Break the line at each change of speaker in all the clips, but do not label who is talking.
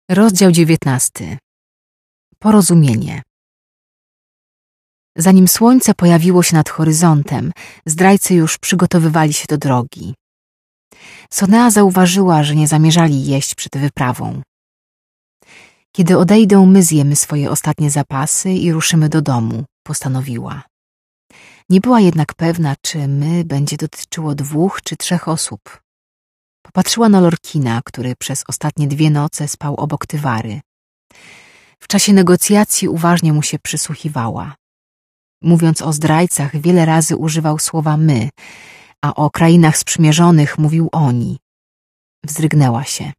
Rozdział 19. Porozumienie. Zanim słońce pojawiło się nad horyzontem, zdrajcy już przygotowywali się do drogi. Sonea zauważyła, że nie zamierzali jeść przed wyprawą. Kiedy odejdą, my zjemy swoje ostatnie zapasy i ruszymy do domu, postanowiła. Nie była jednak pewna, czy my będzie dotyczyło 2 czy 3 osób. Popatrzyła na Lorkina, który przez ostatnie 2 noce spał obok Tywary. W czasie negocjacji uważnie mu się przysłuchiwała. Mówiąc o zdrajcach, wiele razy używał słowa my, a o krainach sprzymierzonych mówił oni. Wzdrygnęła się.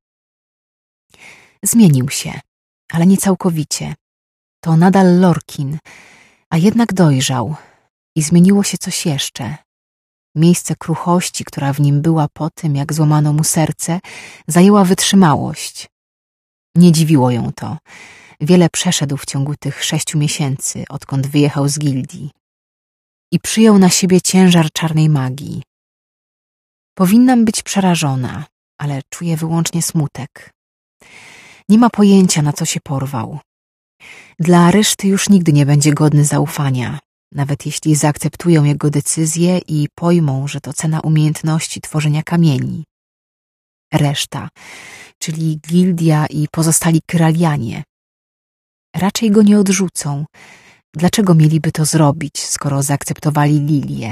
Zmienił się, ale nie całkowicie. To nadal Lorkin, a jednak dojrzał i zmieniło się coś jeszcze. Miejsce kruchości, która w nim była po tym, jak złamano mu serce, zajęła wytrzymałość. Nie dziwiło ją to. Wiele przeszedł w ciągu tych 6 miesięcy, odkąd wyjechał z gildii. I przyjął na siebie ciężar czarnej magii. Powinnam być przerażona, ale czuję wyłącznie smutek. Nie ma pojęcia, na co się porwał. Dla reszty już nigdy nie będzie godny zaufania, nawet jeśli zaakceptują jego decyzje i pojmą, że to cena umiejętności tworzenia kamieni. Reszta, czyli gildia i pozostali Kyralianie. Raczej go nie odrzucą. Dlaczego mieliby to zrobić, skoro zaakceptowali Lilię?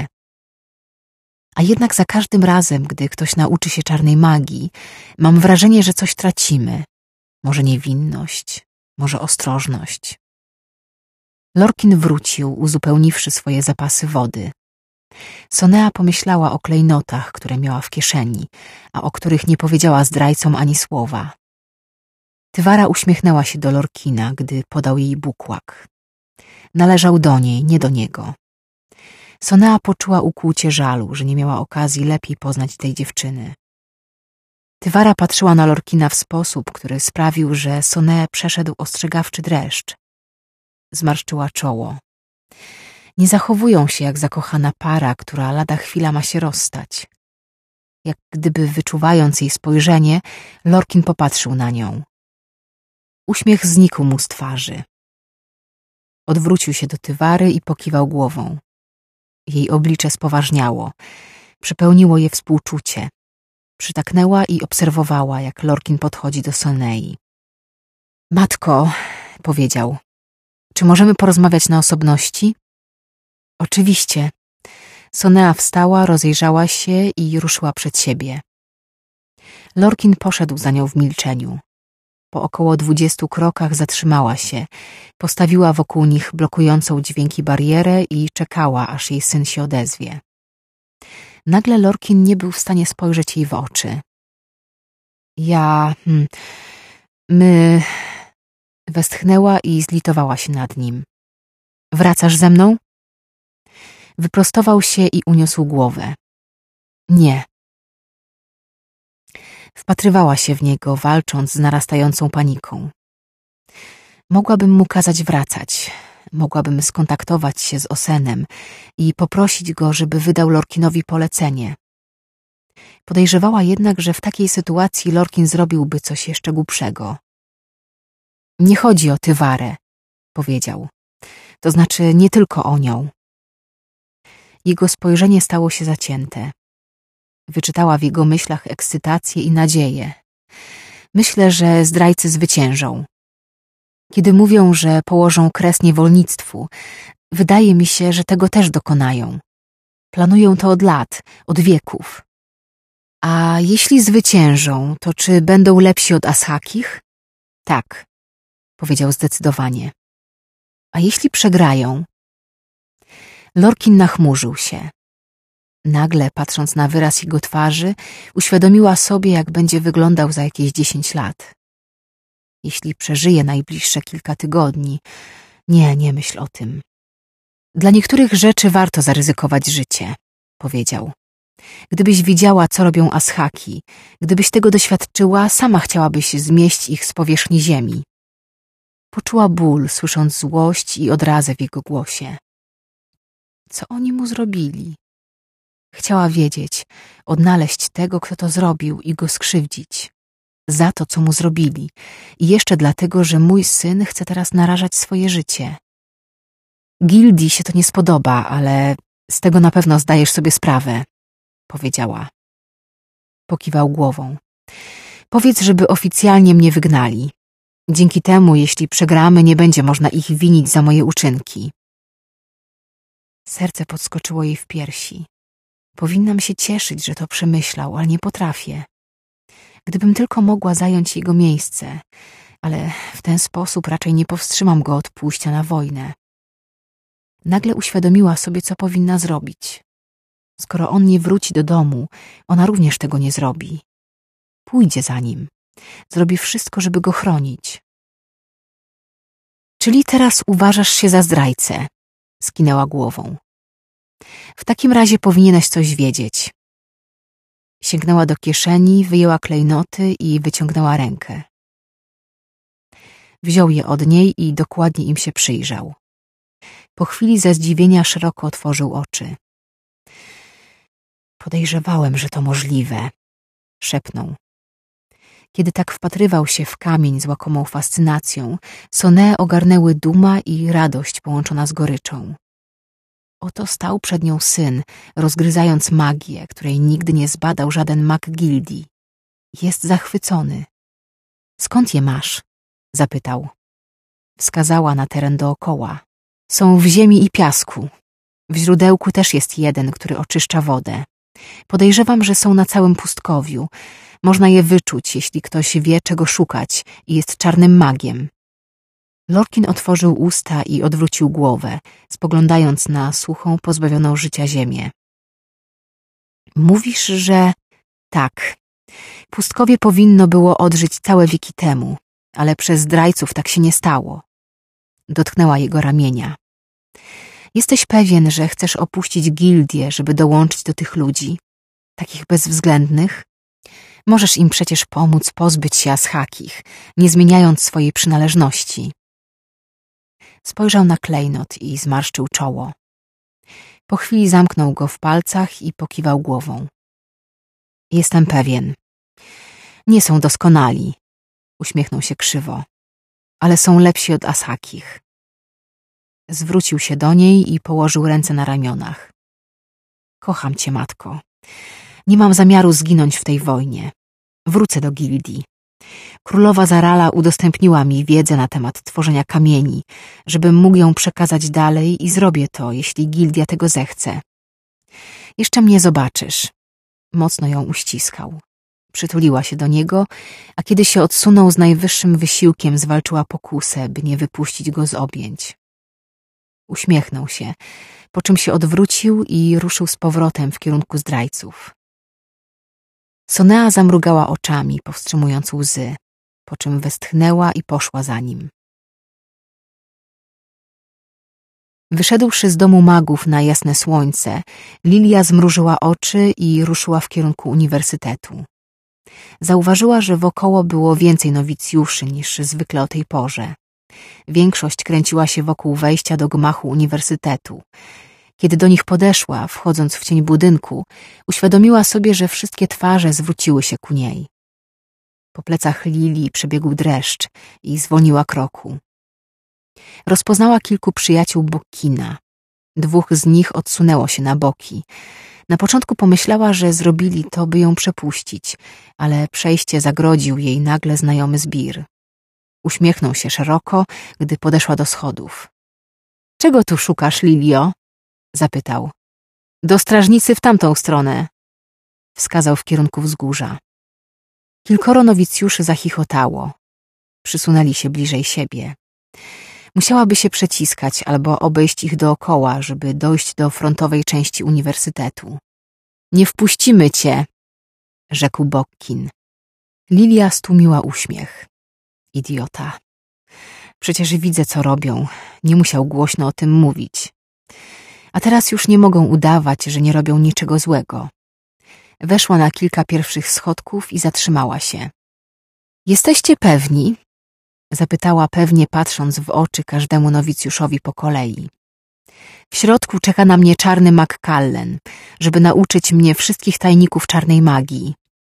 A jednak za każdym razem, gdy ktoś nauczy się czarnej magii, mam wrażenie, że coś tracimy. Może niewinność, może ostrożność. Lorkin wrócił, uzupełniwszy swoje zapasy wody. Sonea pomyślała o klejnotach, które miała w kieszeni, a o których nie powiedziała zdrajcom ani słowa. Tywara uśmiechnęła się do Lorkina, gdy podał jej bukłak. Należał do niej, nie do niego. Sonea poczuła ukłucie żalu, że nie miała okazji lepiej poznać tej dziewczyny. Tywara patrzyła na Lorkina w sposób, który sprawił, że Soneę przeszedł ostrzegawczy dreszcz. Zmarszczyła czoło. Nie zachowują się jak zakochana para, która lada chwila ma się rozstać. Jak gdyby wyczuwając jej spojrzenie, Lorkin popatrzył na nią. Uśmiech znikł mu z twarzy. Odwrócił się do Tywary i pokiwał głową. Jej oblicze spoważniało. Przepełniło je współczucie. Przytaknęła i obserwowała, jak Lorkin podchodzi do Sonei. Matko, powiedział, czy możemy porozmawiać na osobności? Oczywiście. Sonea wstała, rozejrzała się i ruszyła przed siebie. Lorkin poszedł za nią w milczeniu. Po około 20 krokach zatrzymała się, postawiła wokół nich blokującą dźwięki barierę i czekała, aż jej syn się odezwie. Nagle Lorkin nie był w stanie spojrzeć jej w oczy. My... Westchnęła i zlitowała się nad nim. Wracasz ze mną? Wyprostował się i uniósł głowę. Nie. Wpatrywała się w niego, walcząc z narastającą paniką. Mogłabym mu kazać wracać. Mogłabym skontaktować się z Osenem i poprosić go, żeby wydał Lorkinowi polecenie. Podejrzewała jednak, że w takiej sytuacji Lorkin zrobiłby coś jeszcze głupszego. Nie chodzi o Tywarę, powiedział. To znaczy nie tylko o nią. Jego spojrzenie stało się zacięte. Wyczytała w jego myślach ekscytację i nadzieję. Myślę, że zdrajcy zwyciężą. Kiedy mówią, że położą kres niewolnictwu, wydaje mi się, że tego też dokonają. Planują to od lat, od wieków. A jeśli zwyciężą, to czy będą lepsi od Ashakich? Tak, powiedział zdecydowanie. A jeśli przegrają? Lorkin nachmurzył się. Nagle, patrząc na wyraz jego twarzy, uświadomiła sobie, jak będzie wyglądał za jakieś 10 lat. Jeśli przeżyje najbliższe kilka tygodni, nie myśl o tym. Dla niektórych rzeczy warto zaryzykować życie, powiedział. Gdybyś widziała, co robią Ashaki, gdybyś tego doświadczyła, sama chciałabyś zmieść ich z powierzchni ziemi. Poczuła ból, słysząc złość i odrazę w jego głosie. Co oni mu zrobili? Chciała wiedzieć, odnaleźć tego, kto to zrobił i go skrzywdzić. za to, co mu zrobili i jeszcze dlatego, że mój syn chce teraz narażać swoje życie. Gildii się to nie spodoba, ale z tego na pewno zdajesz sobie sprawę, powiedziała. Pokiwał głową. Powiedz, żeby oficjalnie mnie wygnali. Dzięki temu, jeśli przegramy, nie będzie można ich winić za moje uczynki. Serce podskoczyło jej w piersi. Powinnam się cieszyć, że to przemyślał, ale nie potrafię. Gdybym tylko mogła zająć jego miejsce, ale w ten sposób raczej nie powstrzymam go od pójścia na wojnę. Nagle uświadomiła sobie, co powinna zrobić. Skoro on nie wróci do domu, ona również tego nie zrobi. Pójdzie za nim. Zrobi wszystko, żeby go chronić. Czyli teraz uważasz się za zdrajcę? Skinęła głową. W takim razie powinieneś coś wiedzieć. Sięgnęła do kieszeni, wyjęła klejnoty i wyciągnęła rękę. Wziął je od niej i dokładnie im się przyjrzał. Po chwili ze zdziwienia szeroko otworzył oczy. Podejrzewałem, że to możliwe, szepnął. Kiedy tak wpatrywał się w kamień z łakomą fascynacją, Sonę ogarnęły duma i radość połączona z goryczą. Oto stał przed nią syn, rozgryzając magię, której nigdy nie zbadał żaden mag gildii. Jest zachwycony. Skąd je masz? Zapytał. Wskazała na teren dookoła. Są w ziemi i piasku. W źródełku też jest jeden, który oczyszcza wodę. Podejrzewam, że są na całym pustkowiu. Można je wyczuć, jeśli ktoś wie, czego szukać i jest czarnym magiem. Lorkin otworzył usta i odwrócił głowę, spoglądając na suchą, pozbawioną życia ziemię. Mówisz, że... Tak. Pustkowie powinno było odżyć całe wieki temu, ale przez zdrajców tak się nie stało. Dotknęła jego ramienia. Jesteś pewien, że chcesz opuścić gildię, żeby dołączyć do tych ludzi? Takich bezwzględnych? Możesz im przecież pomóc pozbyć się Ashakich, nie zmieniając swojej przynależności. Spojrzał na klejnot i zmarszczył czoło. Po chwili zamknął go w palcach i pokiwał głową. Jestem pewien. Nie są doskonali, uśmiechnął się krzywo, ale są lepsi od Ashakich. Zwrócił się do niej i położył ręce na ramionach. Kocham cię, matko. Nie mam zamiaru zginąć w tej wojnie. Wrócę do gildii. Królowa Zarala udostępniła mi wiedzę na temat tworzenia kamieni, żebym mógł ją przekazać dalej i zrobię to, jeśli gildia tego zechce. Jeszcze mnie zobaczysz. Mocno ją uściskał. Przytuliła się do niego, a kiedy się odsunął, z najwyższym wysiłkiem zwalczyła pokusę, by nie wypuścić go z objęć. Uśmiechnął się, po czym się odwrócił i ruszył z powrotem w kierunku zdrajców. Sonea zamrugała oczami, powstrzymując łzy, po czym westchnęła i poszła za nim. Wyszedłszy z domu magów na jasne słońce, Lilia zmrużyła oczy i ruszyła w kierunku uniwersytetu. Zauważyła, że wokoło było więcej nowicjuszy niż zwykle o tej porze. Większość kręciła się wokół wejścia do gmachu uniwersytetu. Kiedy do nich podeszła, wchodząc w cień budynku, uświadomiła sobie, że wszystkie twarze zwróciły się ku niej. Po plecach Lilii przebiegł dreszcz i zwolniła kroku. Rozpoznała kilku przyjaciół Bokkina. 2 z nich odsunęło się na boki. Na początku pomyślała, że zrobili to, by ją przepuścić, ale przejście zagrodził jej nagle znajomy zbir. Uśmiechnął się szeroko, gdy podeszła do schodów. — Czego tu szukasz, Lilio? — zapytał. — Do strażnicy w tamtą stronę. Wskazał w kierunku wzgórza. Kilkoro nowicjuszy zachichotało. Przysunęli się bliżej siebie. Musiałaby się przeciskać albo obejść ich dookoła, żeby dojść do frontowej części uniwersytetu. — Nie wpuścimy cię! — rzekł Bokkin. Lilia stłumiła uśmiech. Idiota. Przecież widzę, co robią. Nie musiał głośno o tym mówić. A teraz już nie mogą udawać, że nie robią niczego złego. Weszła na kilka pierwszych schodków i zatrzymała się. Jesteście pewni? Zapytała pewnie, patrząc w oczy każdemu nowicjuszowi po kolei. W środku czeka na mnie czarny mag Kallen, żeby nauczyć mnie wszystkich tajników czarnej magii.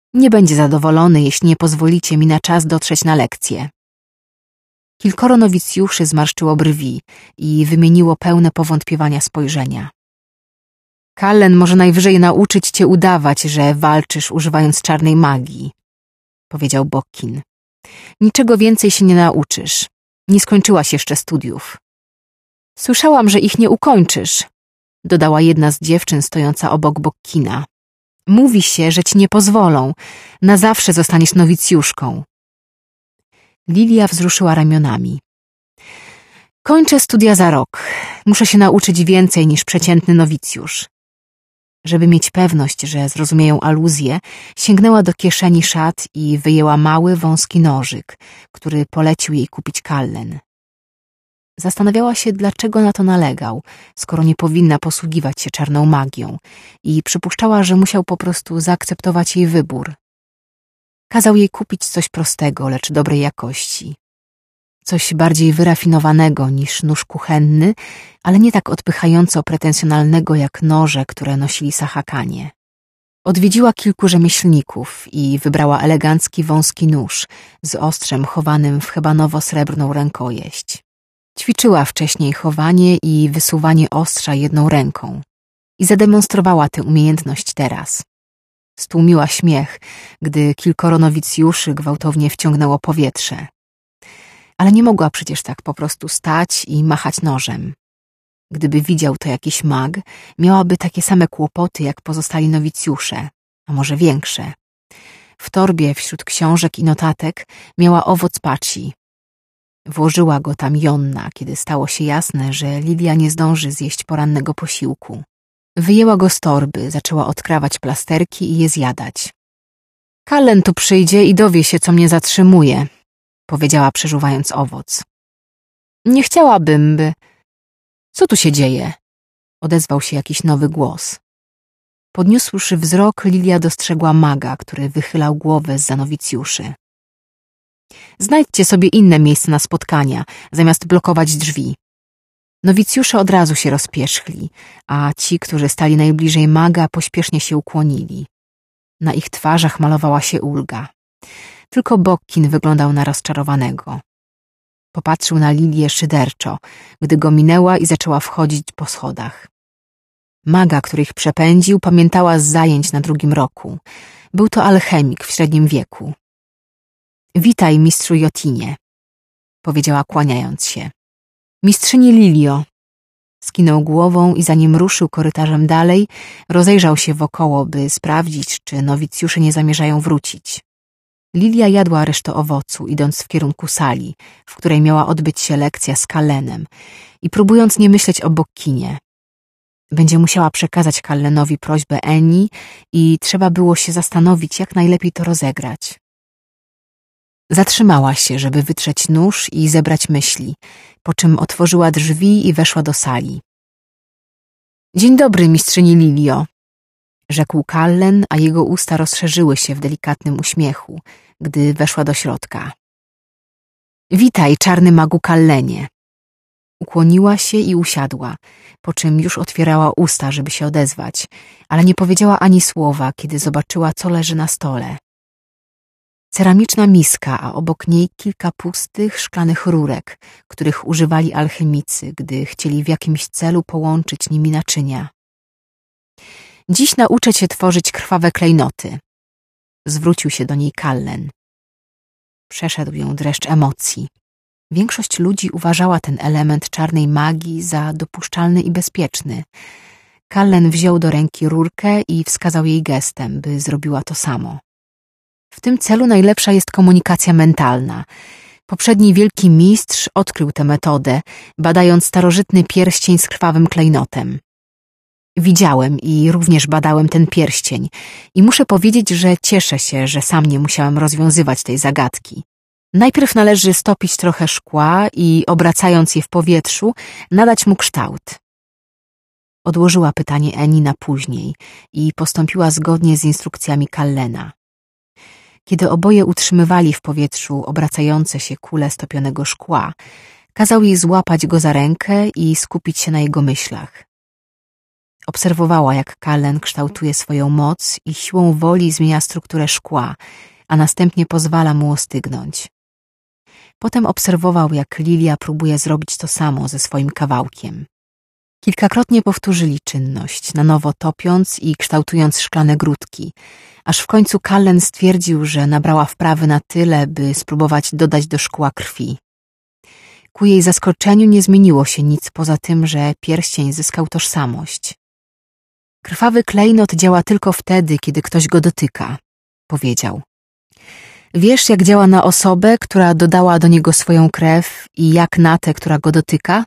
Nie będzie zadowolony, jeśli nie pozwolicie mi na czas dotrzeć na lekcję. Kilkoro nowicjuszy zmarszczyło brwi i wymieniło pełne powątpiewania spojrzenia. Cullen może najwyżej nauczyć cię udawać, że walczysz używając czarnej magii, powiedział Bokkin. Niczego więcej się nie nauczysz. Nie skończyłaś jeszcze studiów. Słyszałam, że ich nie ukończysz, dodała jedna z dziewczyn stojąca obok Bokkina. Mówi się, że ci nie pozwolą. Na zawsze zostaniesz nowicjuszką. Lilia wzruszyła ramionami. Kończę studia za rok. Muszę się nauczyć więcej niż przeciętny nowicjusz. Żeby mieć pewność, że zrozumieją aluzję, sięgnęła do kieszeni szat i wyjęła mały, wąski nożyk, który polecił jej kupić Cullen. Zastanawiała się, dlaczego na to nalegał, skoro nie powinna posługiwać się czarną magią, i przypuszczała, że musiał po prostu zaakceptować jej wybór. Kazał jej kupić coś prostego, lecz dobrej jakości. Coś bardziej wyrafinowanego niż nóż kuchenny, ale nie tak odpychająco pretensjonalnego jak noże, które nosili Sahakanie. Odwiedziła kilku rzemieślników i wybrała elegancki wąski nóż z ostrzem chowanym w hebanowo-srebrną rękojeść. Ćwiczyła wcześniej chowanie i wysuwanie ostrza jedną ręką i zademonstrowała tę umiejętność teraz. Stłumiła śmiech, gdy kilkoro nowicjuszy gwałtownie wciągnęło powietrze. Ale nie mogła przecież tak po prostu stać i machać nożem. Gdyby widział to jakiś mag, miałaby takie same kłopoty jak pozostali nowicjusze, a może większe. W torbie wśród książek i notatek miała owoc paci. Włożyła go tam Jonna, kiedy stało się jasne, że Lilia nie zdąży zjeść porannego posiłku. Wyjęła go z torby, zaczęła odkrawać plasterki i je zjadać. Cullen tu przyjdzie i dowie się, co mnie zatrzymuje, powiedziała, przeżuwając owoc. Nie chciałabym, by... Co tu się dzieje? Odezwał się jakiś nowy głos. Podniósłszy wzrok, Lilia dostrzegła maga, który wychylał głowę zza nowicjuszy. Znajdźcie sobie inne miejsce na spotkania, zamiast blokować drzwi. Nowicjusze od razu się rozpierzchli, a ci, którzy stali najbliżej maga, pośpiesznie się ukłonili. Na ich twarzach malowała się ulga. Tylko Bokkin wyglądał na rozczarowanego. Popatrzył na Lilię szyderczo, gdy go minęła i zaczęła wchodzić po schodach. Maga, który ich przepędził, pamiętała z zajęć na 2. roku. Był to alchemik w średnim wieku. Witaj, mistrzu Jotinie, powiedziała, kłaniając się. Mistrzyni Lilio. Skinął głową i zanim ruszył korytarzem dalej, rozejrzał się wokoło, by sprawdzić, czy nowicjusze nie zamierzają wrócić. Lilia jadła resztę owocu, idąc w kierunku sali, w której miała odbyć się lekcja z Cullenem i próbując nie myśleć o Bokkinie. Będzie musiała przekazać Cullenowi prośbę Eni i trzeba było się zastanowić, jak najlepiej to rozegrać. Zatrzymała się, żeby wytrzeć nóż i zebrać myśli, po czym otworzyła drzwi i weszła do sali. Dzień dobry, mistrzyni Lilio, rzekł Cullen, a jego usta rozszerzyły się w delikatnym uśmiechu, gdy weszła do środka. Witaj, czarny magu Cullenie. Ukłoniła się i usiadła, po czym już otwierała usta, żeby się odezwać, ale nie powiedziała ani słowa, kiedy zobaczyła, co leży na stole. Ceramiczna miska, a obok niej kilka pustych, szklanych rurek, których używali alchemicy, gdy chcieli w jakimś celu połączyć nimi naczynia. Dziś nauczę cię tworzyć krwawe klejnoty. Zwrócił się do niej Cullen. Przeszedł ją dreszcz emocji. Większość ludzi uważała ten element czarnej magii za dopuszczalny i bezpieczny. Cullen wziął do ręki rurkę i wskazał jej gestem, by zrobiła to samo. W tym celu najlepsza jest komunikacja mentalna. Poprzedni wielki mistrz odkrył tę metodę, badając starożytny pierścień z krwawym klejnotem. Widziałem i również badałem ten pierścień i muszę powiedzieć, że cieszę się, że sam nie musiałem rozwiązywać tej zagadki. Najpierw należy stopić trochę szkła i, obracając je w powietrzu, nadać mu kształt. Odłożyła pytanie Eni na później i postąpiła zgodnie z instrukcjami Cullena. Kiedy oboje utrzymywali w powietrzu obracające się kule stopionego szkła, kazał jej złapać go za rękę i skupić się na jego myślach. Obserwowała, jak Cullen kształtuje swoją moc i siłą woli zmienia strukturę szkła, a następnie pozwala mu ostygnąć. Potem obserwował, jak Lilia próbuje zrobić to samo ze swoim kawałkiem. Kilkakrotnie powtórzyli czynność, na nowo topiąc i kształtując szklane grudki, aż w końcu Cullen stwierdził, że nabrała wprawy na tyle, by spróbować dodać do szkła krwi. Ku jej zaskoczeniu nie zmieniło się nic poza tym, że pierścień zyskał tożsamość. Krwawy klejnot działa tylko wtedy, kiedy ktoś go dotyka, powiedział. Wiesz, jak działa na osobę, która dodała do niego swoją krew i jak na tę, która go dotyka?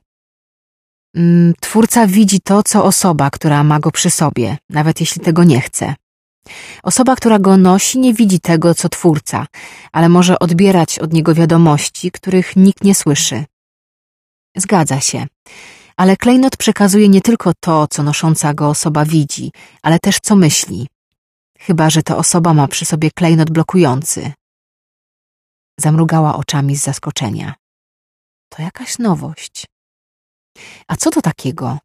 Twórca widzi to, co osoba, która ma go przy sobie, nawet jeśli tego nie chce. Osoba, która go nosi, nie widzi tego, co twórca, ale może odbierać od niego wiadomości, których nikt nie słyszy. Zgadza się, ale klejnot przekazuje nie tylko to, co nosząca go osoba widzi, ale też co myśli. Chyba że ta osoba ma przy sobie klejnot blokujący. Zamrugała oczami z zaskoczenia. To jakaś nowość. A co to takiego?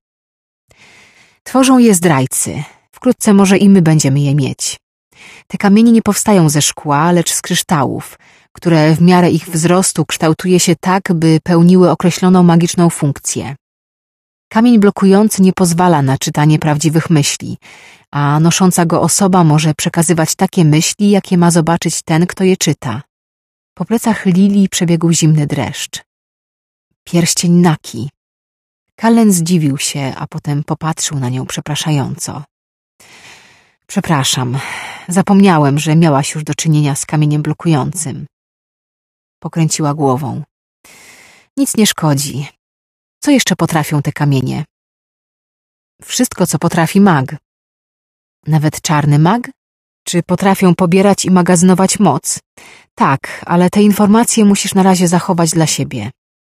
Tworzą je zdrajcy. Wkrótce może i my będziemy je mieć. Te kamienie nie powstają ze szkła, lecz z kryształów, które w miarę ich wzrostu kształtuje się tak, by pełniły określoną magiczną funkcję. Kamień blokujący nie pozwala na czytanie prawdziwych myśli, a nosząca go osoba może przekazywać takie myśli, jakie ma zobaczyć ten, kto je czyta. Po plecach Lilii przebiegł zimny dreszcz. Pierścień Naki. Cullen zdziwił się, a potem popatrzył na nią przepraszająco. Przepraszam, zapomniałem, że miałaś już do czynienia z kamieniem blokującym. Pokręciła głową. Nic nie szkodzi. Co jeszcze potrafią te kamienie? Wszystko, co potrafi mag. Nawet czarny mag? Czy potrafią pobierać i magazynować moc? Tak, ale te informacje musisz na razie zachować dla siebie.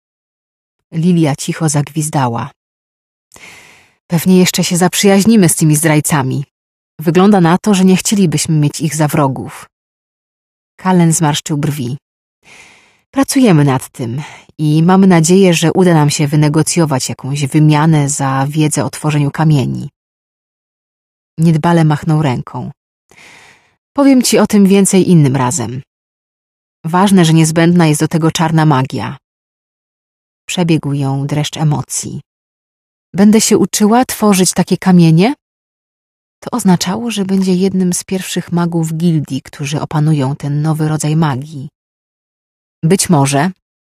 Lilia cicho zagwizdała. Pewnie jeszcze się zaprzyjaźnimy z tymi zdrajcami. Wygląda na to, że nie chcielibyśmy mieć ich za wrogów. Cullen zmarszczył brwi. Pracujemy nad tym i mamy nadzieję, że uda nam się wynegocjować jakąś wymianę za wiedzę o tworzeniu kamieni. Niedbale machnął ręką. Powiem ci o tym więcej innym razem. Ważne, że niezbędna jest do tego czarna magia. Przebiegł ją dreszcz emocji. Będę się uczyła tworzyć takie kamienie? To oznaczało, że będzie jednym z pierwszych magów gildii, którzy opanują ten nowy rodzaj magii. Być może.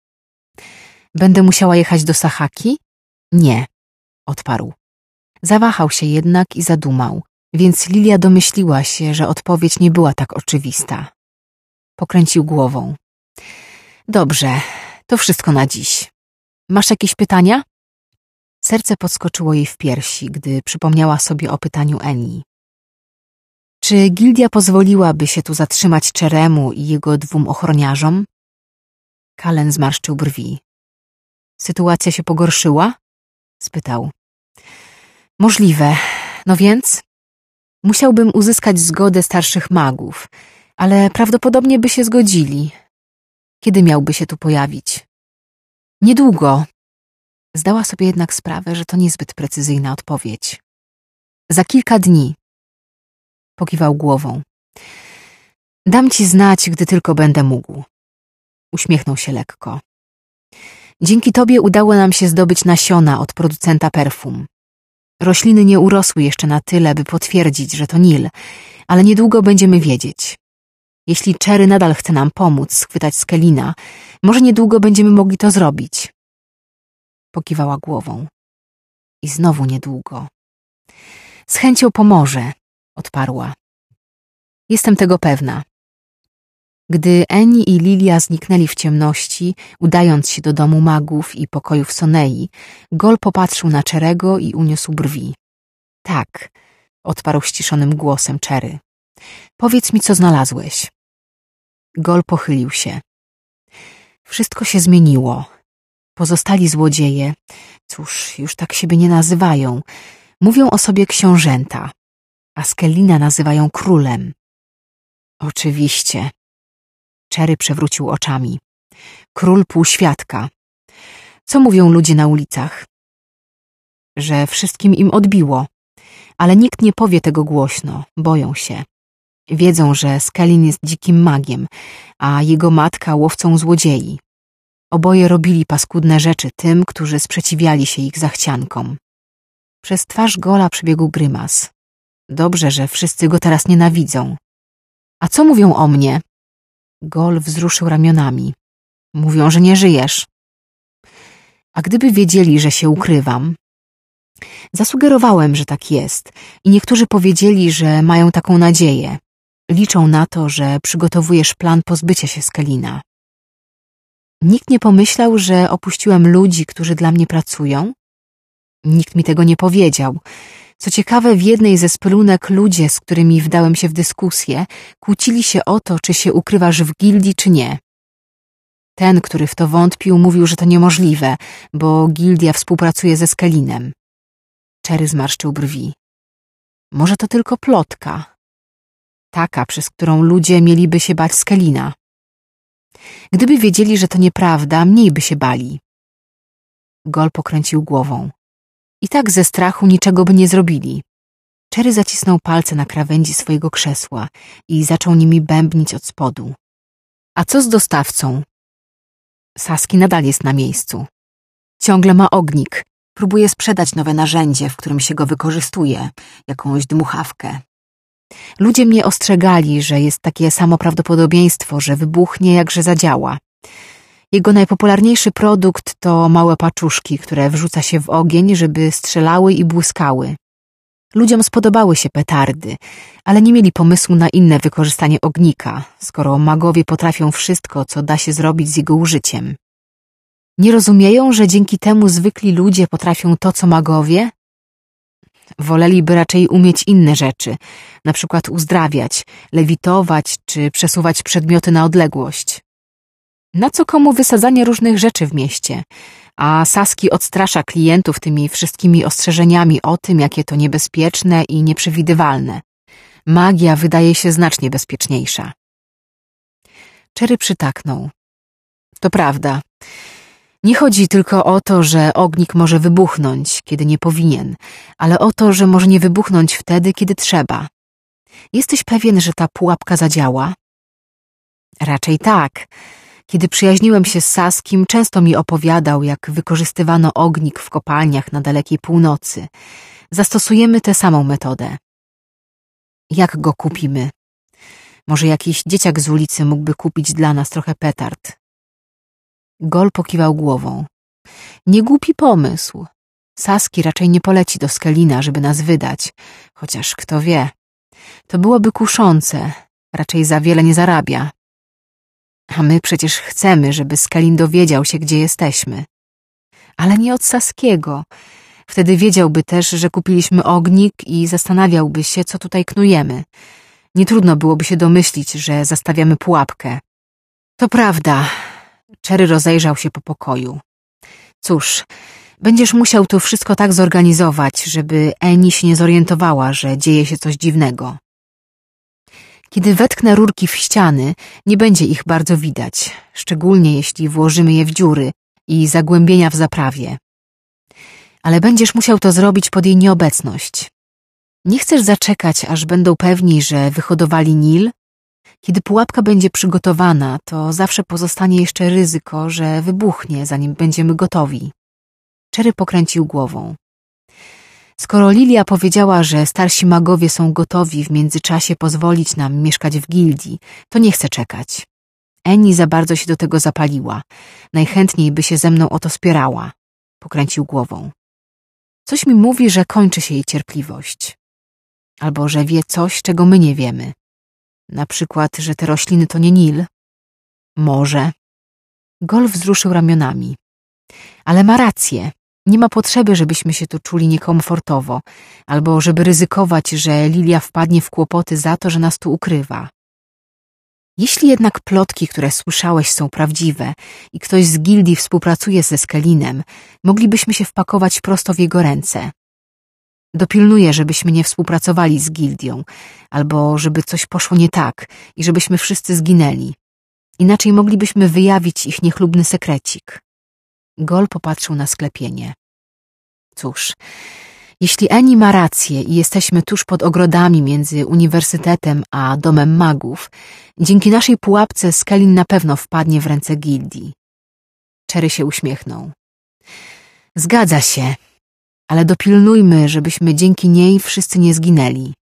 Będę musiała jechać do Sahaki? Nie, odparł. Zawahał się jednak i zadumał, więc Lilia domyśliła się, że odpowiedź nie była tak oczywista. Pokręcił głową. Dobrze, to wszystko na dziś. Masz jakieś pytania? Serce podskoczyło jej w piersi, gdy przypomniała sobie o pytaniu Eni. Czy gildia pozwoliłaby się tu zatrzymać Czeremu i jego 2 ochroniarzom? Cullen zmarszczył brwi. Sytuacja się pogorszyła? Spytał. Możliwe. No więc? Musiałbym uzyskać zgodę starszych magów, ale prawdopodobnie by się zgodzili. Kiedy miałby się tu pojawić? Niedługo. Zdała sobie jednak sprawę, że to niezbyt precyzyjna odpowiedź. Za kilka dni. Pokiwał głową. Dam ci znać, gdy tylko będę mógł. Uśmiechnął się lekko. Dzięki tobie udało nam się zdobyć nasiona od producenta perfum. Rośliny nie urosły jeszcze na tyle, by potwierdzić, że to Nil, ale niedługo będziemy wiedzieć. Jeśli Cherry nadal chce nam pomóc schwytać Skelina, może niedługo będziemy mogli to zrobić. Pokiwała głową. I znowu niedługo. Z chęcią pomoże, odparła. Jestem tego pewna. Gdy Eni i Lilia zniknęli w ciemności, udając się do domu magów i pokojów Sonei, Gol popatrzył na Cherego i uniósł brwi. Tak, odparł ściszonym głosem Cherry. Powiedz mi, co znalazłeś. Gol pochylił się. Wszystko się zmieniło. Pozostali złodzieje, cóż, już tak siebie nie nazywają, mówią o sobie książęta, a Skelina nazywają królem. Oczywiście. Cherry przewrócił oczami. Król półświadka. Co mówią ludzie na ulicach? Że wszystkim im odbiło. Ale nikt nie powie tego głośno, boją się. Wiedzą, że Skelin jest dzikim magiem, a jego matka łowcą złodziei. Oboje robili paskudne rzeczy tym, którzy sprzeciwiali się ich zachciankom. Przez twarz Gola przebiegł grymas. Dobrze, że wszyscy go teraz nienawidzą. A co mówią o mnie? Gol wzruszył ramionami. Mówią, że nie żyjesz. A gdyby wiedzieli, że się ukrywam? Zasugerowałem, że tak jest i niektórzy powiedzieli, że mają taką nadzieję. Liczą na to, że przygotowujesz plan pozbycia się Skelina. Nikt nie pomyślał, że opuściłem ludzi, którzy dla mnie pracują? Nikt mi tego nie powiedział. Co ciekawe, w jednej ze splunek ludzie, z którymi wdałem się w dyskusję, kłócili się o to, czy się ukrywasz w gildii, czy nie. Ten, który w to wątpił, mówił, że to niemożliwe, bo gildia współpracuje ze Skelinem. Cherry zmarszczył brwi. Może to tylko plotka. Taka, przez którą ludzie mieliby się bać Skelina. Gdyby wiedzieli, że to nieprawda, mniej by się bali. Gol pokręcił głową. I tak ze strachu niczego by nie zrobili. Cherry zacisnął palce na krawędzi swojego krzesła i zaczął nimi bębnić od spodu. A co z dostawcą? Saski nadal jest na miejscu. Ciągle ma ognik. Próbuje sprzedać nowe narzędzie, w którym się go wykorzystuje, jakąś dmuchawkę. Ludzie mnie ostrzegali, że jest takie samo prawdopodobieństwo, że wybuchnie, jak że zadziała. Jego najpopularniejszy produkt to małe paczuszki, które wrzuca się w ogień, żeby strzelały i błyskały. Ludziom spodobały się petardy, ale nie mieli pomysłu na inne wykorzystanie ognika, skoro magowie potrafią wszystko, co da się zrobić z jego użyciem. Nie rozumieją, że dzięki temu zwykli ludzie potrafią to, co magowie? Woleliby raczej umieć inne rzeczy, na przykład uzdrawiać, lewitować czy przesuwać przedmioty na odległość. Na co komu wysadzanie różnych rzeczy w mieście, a Saski odstrasza klientów tymi wszystkimi ostrzeżeniami o tym, jakie to niebezpieczne i nieprzewidywalne. Magia wydaje się znacznie bezpieczniejsza. Cherry przytaknął. To prawda. Nie chodzi tylko o to, że ognik może wybuchnąć, kiedy nie powinien, ale o to, że może nie wybuchnąć wtedy, kiedy trzeba. Jesteś pewien, że ta pułapka zadziała? Raczej tak. Kiedy przyjaźniłem się z Saskim, często mi opowiadał, jak wykorzystywano ognik w kopalniach na dalekiej północy. Zastosujemy tę samą metodę. Jak go kupimy? Może jakiś dzieciak z ulicy mógłby kupić dla nas trochę petard. Gol pokiwał głową. Niegłupi pomysł. Saski raczej nie poleci do Skelina, żeby nas wydać, chociaż kto wie. To byłoby kuszące, raczej za wiele nie zarabia. A my przecież chcemy, żeby Skelin dowiedział się, gdzie jesteśmy. Ale nie od Saskiego. Wtedy wiedziałby też, że kupiliśmy ognik i zastanawiałby się, co tutaj knujemy. Nie trudno byłoby się domyślić, że zastawiamy pułapkę. To prawda. Cherry rozejrzał się po pokoju. Cóż, będziesz musiał tu wszystko tak zorganizować, żeby Eni się nie zorientowała, że dzieje się coś dziwnego. Kiedy wetknę rurki w ściany, nie będzie ich bardzo widać, szczególnie jeśli włożymy je w dziury i zagłębienia w zaprawie. Ale będziesz musiał to zrobić pod jej nieobecność. Nie chcesz zaczekać, aż będą pewni, że wyhodowali Nil? Kiedy pułapka będzie przygotowana, to zawsze pozostanie jeszcze ryzyko, że wybuchnie, zanim będziemy gotowi. Cherry pokręcił głową. Skoro Lilia powiedziała, że starsi magowie są gotowi w międzyczasie pozwolić nam mieszkać w gildii, to nie chcę czekać. Eni za bardzo się do tego zapaliła. Najchętniej by się ze mną o to spierała. Pokręcił głową. Coś mi mówi, że kończy się jej cierpliwość. Albo że wie coś, czego my nie wiemy. Na przykład, że te rośliny to nie Nil. Może. Gol wzruszył ramionami. Ale ma rację. Nie ma potrzeby, żebyśmy się tu czuli niekomfortowo, albo żeby ryzykować, że Lilia wpadnie w kłopoty za to, że nas tu ukrywa. Jeśli jednak plotki, które słyszałeś, są prawdziwe i ktoś z gildii współpracuje ze Skelinem, moglibyśmy się wpakować prosto w jego ręce. Dopilnuję, żebyśmy nie współpracowali z gildią, albo żeby coś poszło nie tak i żebyśmy wszyscy zginęli. Inaczej moglibyśmy wyjawić ich niechlubny sekrecik. Gol popatrzył na sklepienie. Cóż, Jeśli Annie ma rację i jesteśmy tuż pod ogrodami między uniwersytetem a domem magów, dzięki naszej pułapce Skelin na pewno wpadnie w ręce gildii. Cherry się uśmiechnął. Zgadza się, ale dopilnujmy, żebyśmy dzięki niej wszyscy nie zginęli.